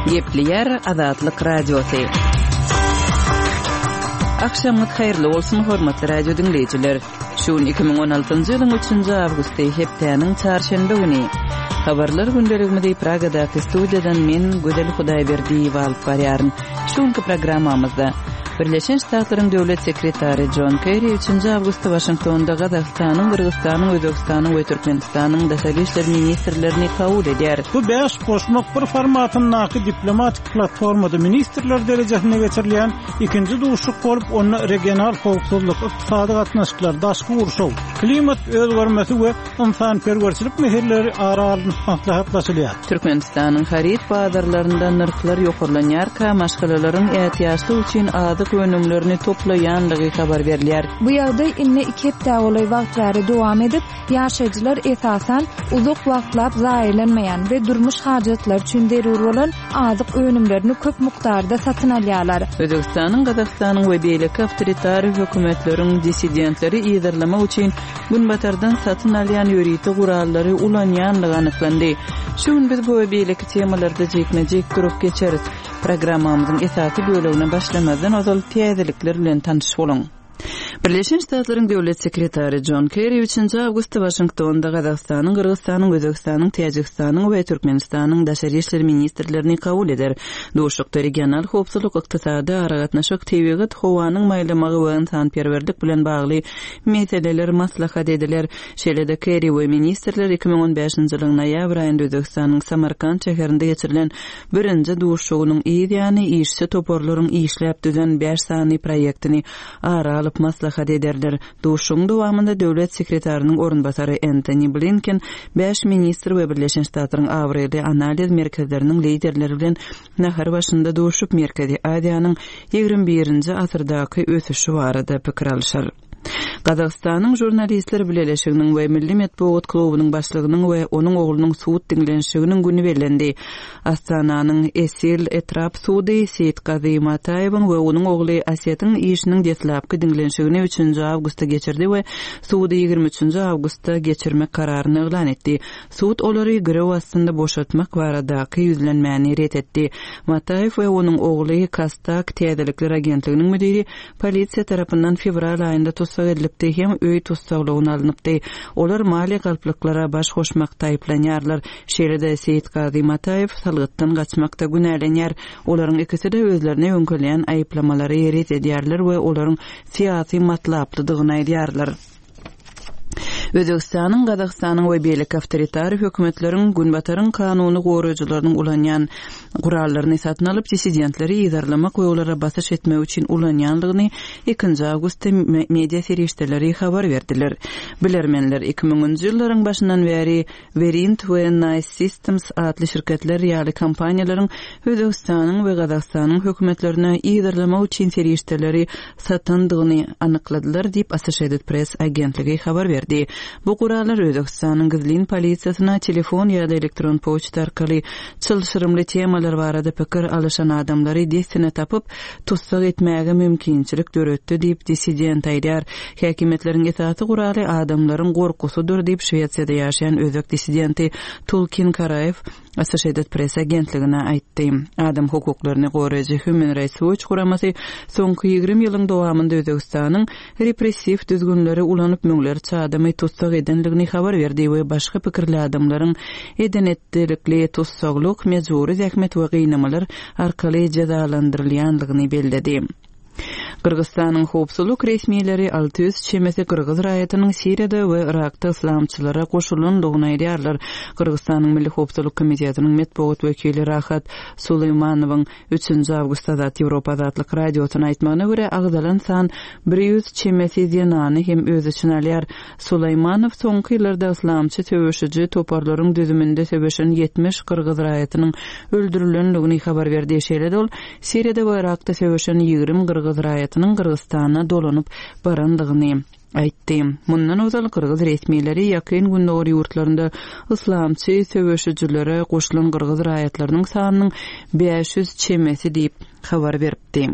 Gepleyer Azatlyk Radiosu. Akşamlyk hayrly bolsun hormatly radio dinleyijiler. Şu 2016-njy ýylyň 3-nji awgusty hepdeniň çarşembe güni. Habarlar gündeliginde Praga'daki studiyadan men Gödel Hudaýberdi alyp barýaryn. Şuňky programmamyzda Birleşen Ştatlaryň döwlet sekretary John Kerry 3-nji awgustda Washingtonda Gazakstanyň, Kyrgyzstanyň, Özbekistanyň we Türkmenistanyň daşary işler ministrlerini kabul edýär. Bu 5 koşmak bir formatyndaky diplomatik platformada ministrler derejesine geçirilen ikinci duşuk bolup onu regional howpsuzlyk, ykdysady gatnaşyklar, daşky urşaw, klimat özgermesi we insanperwerçilik meselleri aralyny maslahatlaşylýar. Türkmenistanyň harit bazarlarynda narxlar ýokurlanýar, kamaşgalalaryň ätiýaçly üçin adyk önümlerini toplaýanlygy habar berilýär. Bu ýagdaý inne 2 hepde bolay wagtlary dowam edip, ýaşaýjylar esasan uzak wagtlap zaýlanmaýan we durmuş hajatlar üçin derur bolan adyk önümlerini köp mukdarda satyn alýarlar. Özbekistanyň, Gazakstanyň we beýleki awtoritar hökümetleriň dissidentleri ýygyrlamak üçin günbatardan satyn alýan ýöriti gurallary ulanýanlygy anyklandy. Şuň biz bu beýleki temalarda jekme-jek durup geçeriz. Programmamyzyň esasy bölümine başlamadan ozal täzelikler bilen tanışyp bolun. Birleşen Ştatlaryň döwlet sekretary John Kerry 3-nji awgustda Washingtonda Gazakstanyň, Kyrgyzstanyň, Özbekistanyň, Täjikistanyň we Türkmenistanyň daşary işler ministrlerini kabul eder. Duşukda regional howpsuzlyk, ykdysady, aragatnaşyk, tebigat, howanyň maýlamagy we insanperwerlik bilen bagly meseleler maslahat ediler. Şeýle-de Kerry we ministrler 2015-nji ýylyň noýabr aýynda Özbekistanyň Samarkand şäherinde geçirilen birinji duşugynyň ýa-ni işçi toporlaryň işläp düzen 5 sany proýektini ara alyp maslahat ederler. Duşuň dowamında döwlet sekretarının orunbasary Antony Blinken 5 ministr we Birleşen Ştatlaryň awredy analiz merkezleriniň liderleri bilen nahar başynda duşup Merkezi Aziýanyň 21-nji asyrdaky ösüşi barada pikir alýar. Gazakstanyň jurnalistler bileşiginiň we Milli Medeniýet klubynyň başlygynyň we onuň oglunyň suud dinlenşiginiň güni bellendi. Astananyň Esil Etrap sudy Seyit Gazi Mataýewiň we onuň ogly Asyetiň işiniň detlapky dinlenşigini 3-nji awgustda geçirdi we sudy 23-nji awgustda geçirmek kararyny eglan etdi. Suud olary görew astynda boşaltmak baradaky ýüzlenmäni ret etdi. Mataýew we onuň ogly Kastak täzelikler agentliginiň müdiri polisiýa tarapyndan fevral aýynda tutsak edilipdi hem öý tutsaglygyna alınıpdy. Olar mali galplyklara baş goşmakda aýplanýarlar. Şeýle-de Seyit Gazi Mataýew salgytdan gaçmakda günälenýär. Olaryň ikisi de özlerine öňkelýän aýplamalary ret edýärler we olaryň siýasy matlaplydygyny aýdýarlar. Özbekistanyň, Gazakstanyň we beýleki awtoritar hökümetleriň günbataryň kanuny goraýjylarynyň ulanýan gurallaryny satyn alyp dissidentleri ýygyrlamak we olara basyş etmek üçin ulanýanlygyny 2-nji awgustda media serişdeleri habar berdiler. Bilermenler 2000-nji ýyllaryň başyndan beri Verint we Nice Systems adly şirketler ýaly kompaniýalaryň Özbekistanyň we Gazakstanyň hökümetlerine ýygyrlamak üçin serişdeleri satandygyny anykladylar diýip Associated Press agentligi habar berdi. Bu gurallar Özbekistanyň gizlin polisiýasyna telefon ýa-da elektron poçta arkaly çylşyrymly temalar barada pikir alýan adamlary desine tapyp tutsak etmäge mümkinçilik döretdi diýip dissident aýdýar. Häkimetleriň esasy guraly adamlaryň gorkusydyr diýip Şweýçiýada ýaşaýan özbek dissidenti Tulkin Karayev Associated Press agentligine aýtdy. Adam hukuklaryny goraýjy Human Rights Watch guramasy soňky 20 ýylyň dowamında Özbekistanyň repressiw düzgünleri ulanyp müňlerçe adamy tutsak edenligini habar berdi we başga pikirli adamlaryň edenetlikli tutsaklyk, mejburi zähmet we gynamalar arkaly jazalandyrylýanlygyny belledi. Kırgızstanyň howpsuzlyk resmiýetleri 600 çemesi Kırgız raýatynyň Siriýada we Irakda islamçylara goşulandygyny aýdýarlar. Kırgızstanyň Milli Howpsuzlyk Komitetynyň medeniýet wekili Rahat Suleýmanowyň 3-nji awgustda Ýewropa Azatlyk radiosyna aýtmagyna görä agzalan san 100 çemesi ýanany hem öz üçin alýar. Suleýmanow soňky ýyllarda islamçy töweşiji toparlaryň düzüminde söbeşen 70 Kırgız raýatynyň öldürilenligini habar berdi. Şeýle-de ol Siriýada we Irakda söbeşen 20 Kırgız raýatynyň Kırgızstana dolanyp barandygyny aýtdy. Mundan özel Kırgız resmiýetleri ýakyn günleri ýurtlarynda islamçy söweşijilere goşulan Kırgız raýatlarynyň sanynyň 500 çemesi diýip habar beripdi.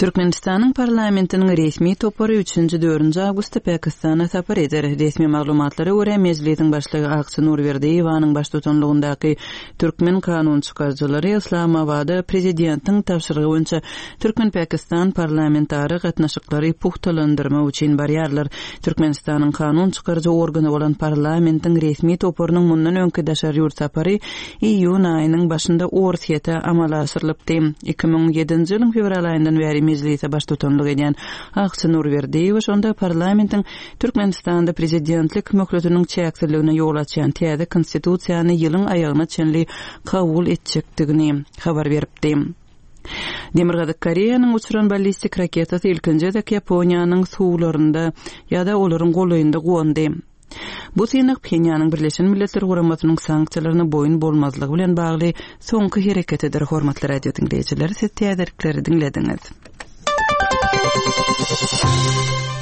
Türkmenistanyň parlamentiniň resmi topary 3-4 awgustda Pakistana sapar eder. Resmi maglumatlara görä mejlisiň başlygy Aqçy Nurberdiýewanyň baştutanlygyndaky türkmen kanun çykarjylary Islamabada prezidentiň tapşyrygy boýunça Türkmen-Pakistan parlamentary gatnaşyklary puhtalandyrma üçin barýarlar. Türkmenistanyň kanun çykarjy organy bolan parlamentiň resmi toparynyň mundan öňki daşary ýurt sapary iýun aýynyň başynda Orsiýete amala aşyrylypdy. 2007-nji ýylyň fevral aýyndan bäri mejlise baştutanlyk edýän Aqçy Nurberdiýew şonda parlamentiň Türkmenistanda prezidentlik möhletiniň çäkçiligine ýol açýan täze konstitusiýany ýylyň aýagyna çenli kabul etjekdigini habar beripdi. Demirgazyk Koreýanyň uçuran ballistik raketasy ilkinji Yaponiýanyň suwlarynda ýa-da olaryň golayynda gowandy. Bu synyk Pxenyanyň Birleşen Milletler Guramatynyň sanksiýalaryna boyun bolmazlygy bilen bagly soňky hereketidir. Hormatly radio dinleýijiler, siz täzerlikleri dinlediňiz.